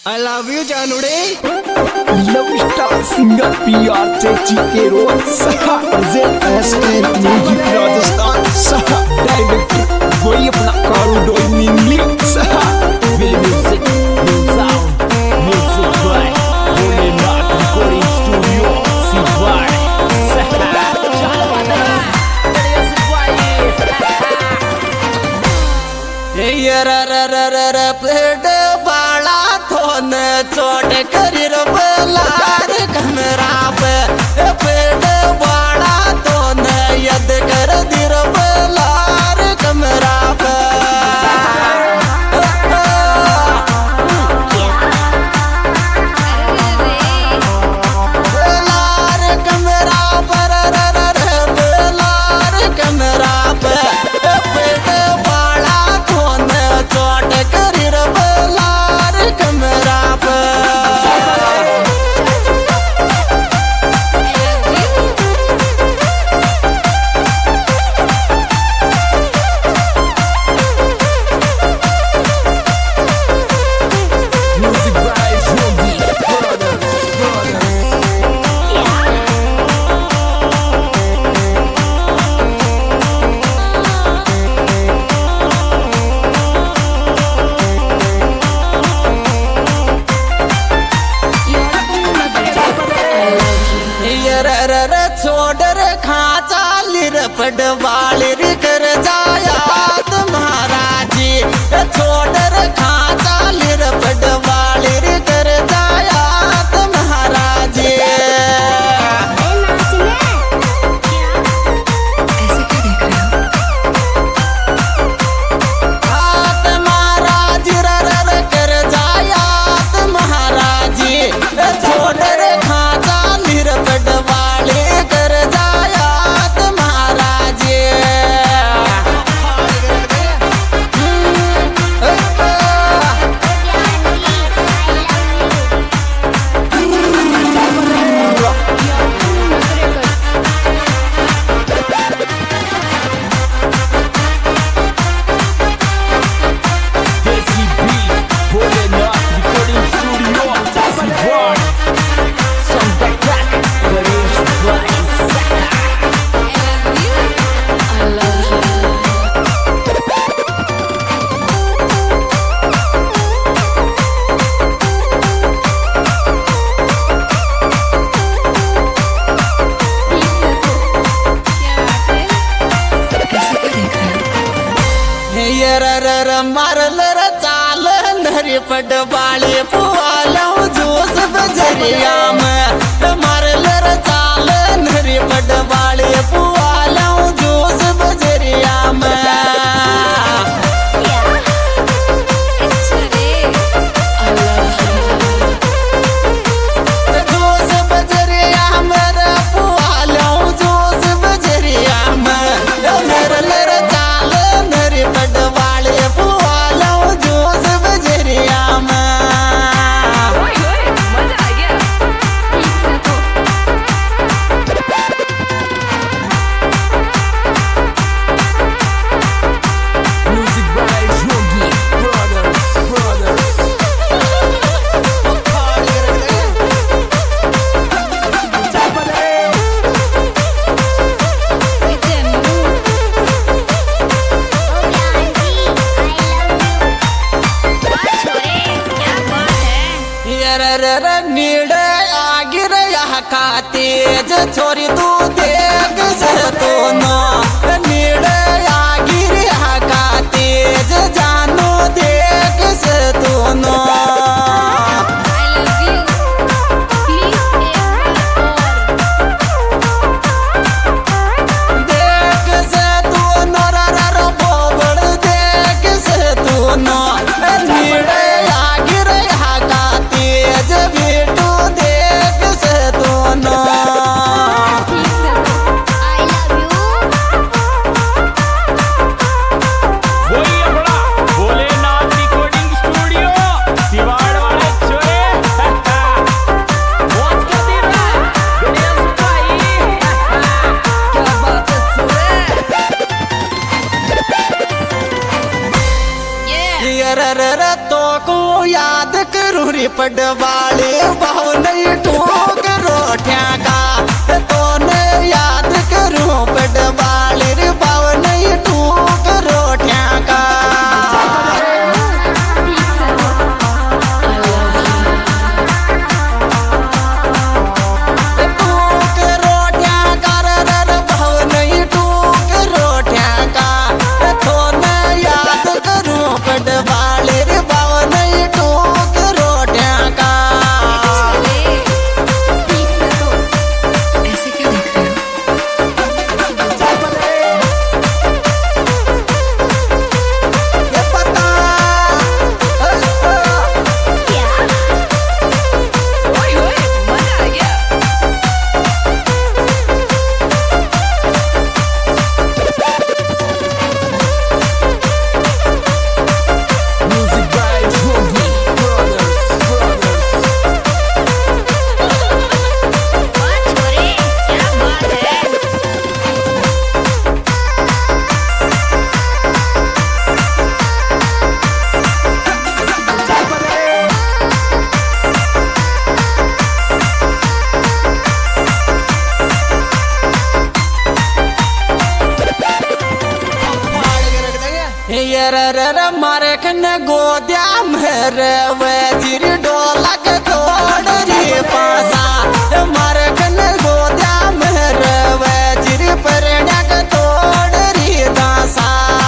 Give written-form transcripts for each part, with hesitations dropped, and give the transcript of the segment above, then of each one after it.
I love you जानुडे। Love star singer PR चेची के रोल सहा ZSN म्यूजिक राजस्थान सहा डायरेक्टर वही अपना कारू डोल नीली सहा विल म्यूजिक विल sound music by Bholenath recording studio सिवाड़ सहा चल बता बढ़िया से भाई ये र पेड़ बाला थोन चोट करी रबलार कमरा पे पेड़ बाला थोन यद कर दी रबलार कमरा पे बेलार कमरा पर बेलार कमरा पे पेड़ बाला थोन चोट करी रबलार कमरा पे म्यूजिक बाय जोगी ब्रदर्स छोड़ खाचा लिर पडवाली कर जाया महाराजी छोड़ खाचा लिर पडवाली कर जाया महाराजी हाथ महाराज र कर जाया महाराजी छोड़ खाचा लिर पडवाली कर जाया महाराजी देसी बीट भोलेनाथ रिकॉर्डिंग स्टूडियो सिवाड़ संग ट्रैक गणेश भाई सहा ये र मारल र चाल नरी पडवाली पुआलो जोश बजरिया में मारल र चाल नरी पडवाली पुआलो जोश बजरिया में जोश बजरिया में रे पुआलो जोश बजरिया में मारल र चाल नरी पडवाली पुआलो जोश बजरिया में मजा आ गया। म्यूजिक बाय जोगी ब्रदर्स नीड़ आगिर यह का तेज छोरी तू देख से तो नो नीड़ आगिर यह का तेज जानो देख से तो नो देख से तू नो र बोबड़ देख से तू नो नीड़ आगिर यह का तेज बेटू देख से तू नो I love you. करूँ रे पडवाले भाव नहीं ठोक रोटियां का तो ने याद करूँ पडवाले रे भाव नहीं ठोक रोटियां का मारे खन गोद्या मेरे वजीर डोलक तोड़ रे पासा मारे खन गोद्या मेरे वजीर परण्यक तोड़ रे दासा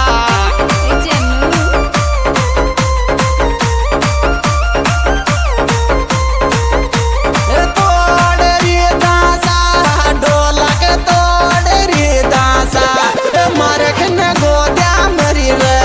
तोड़ रे दासा डोलक तोड़ रे दासा मारे खन गोद्या मेरी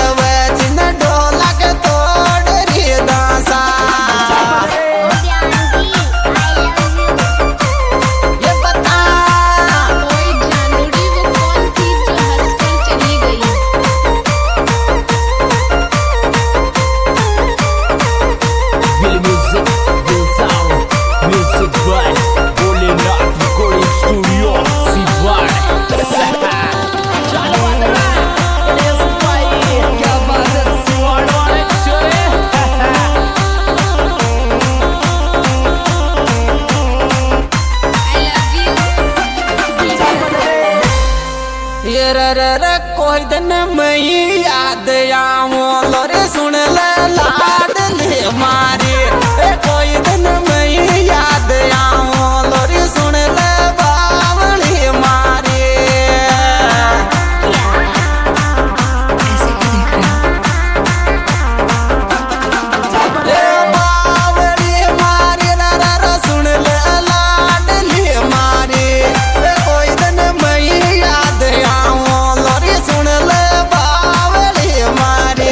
कोई दिन मई याद आऊं लोरे सुन ले लाड ले मारे कोई दिन मई याद आऊं लोरे सुन ले बावली मारे बावली मारे रा सुन ले लाड ले मारे कोई दिन मई याद आऊं सुन ले बावली मारे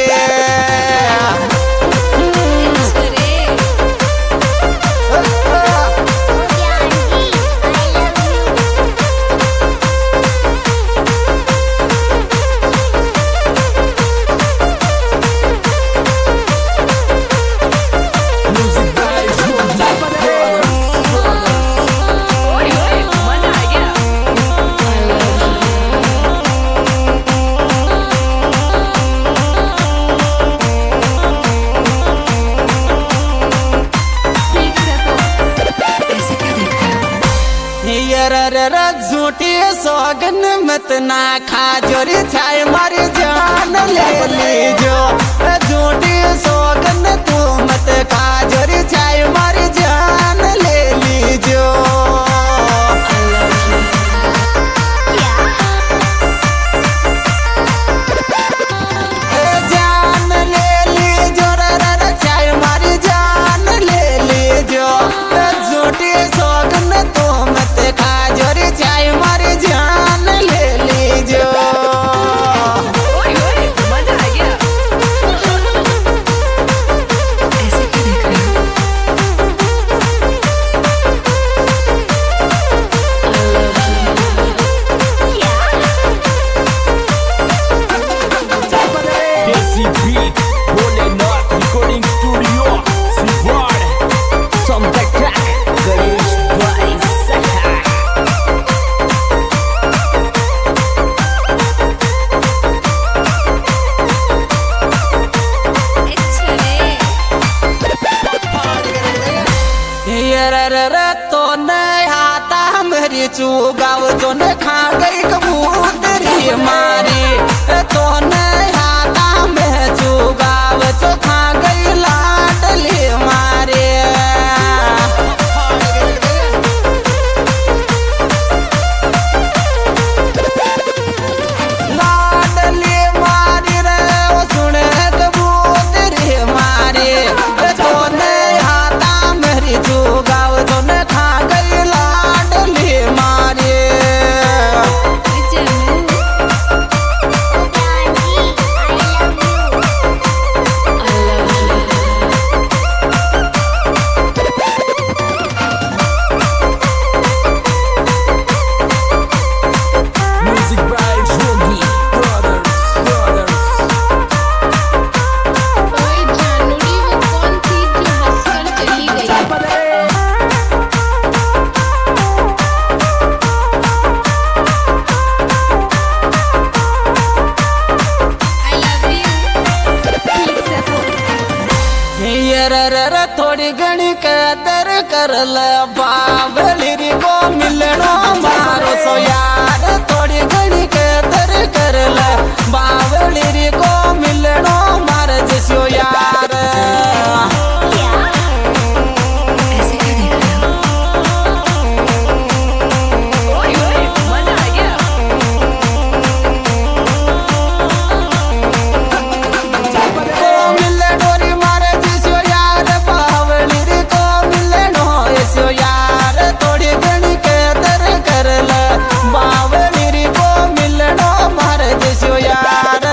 झूठी सौगन मत ना खा जोरी छाए मारी जान ले लीजो झूठी सौगन तू मत खा जोरी छाए मारी जान ले लीजो जान ले लीजो रे छाए मारी जान ले लीजो झूठी सौगन तू मत खा जोरी छाए मारी जान ले लीजो मजा आ गया। ऐसे क्यों देख रहे हो? तो नहीं आता मेरी चुगाव जो ने खा गई कबूतरी मारी तो नहीं आता मैं चुगाव जो खा गई लाडली मारी लाडली मारी रे वो सुने कबूतरी मारी तो नहीं आता मेरी चुगाव जो ने खा गई लाडली मारी Music by Yogi Brothers. ओए जानूरी वो कौन थी जो हंसकर चली गई? I love you. ठीक से हो। ये रे थोड़ी घणी कदर कर ल बाबली को मिलनो मारो सो यार थोड़ी घणी कदर कर ल बाबली को मिलनो मार जसो यार ओए ओए मजा आ गया। को मिलनो री मार जसो यार बाबली को मिलनो ऐसो यार थोड़ी घणी कदर कर ल बाबली को मिलनो मार जसो यार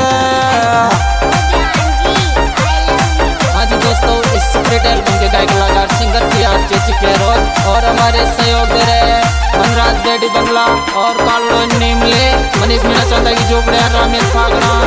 आज दोस्तों इस सेपरेट एल्बम के गायक कलाकार सिंगर प्रिया चेची केरोल और हमारे सहयोग दे रहे हैं मनराज बेडी बंगला और कालो नीमले मनीष मीणा चौथा की झोपड़िया रामेश फागड़ा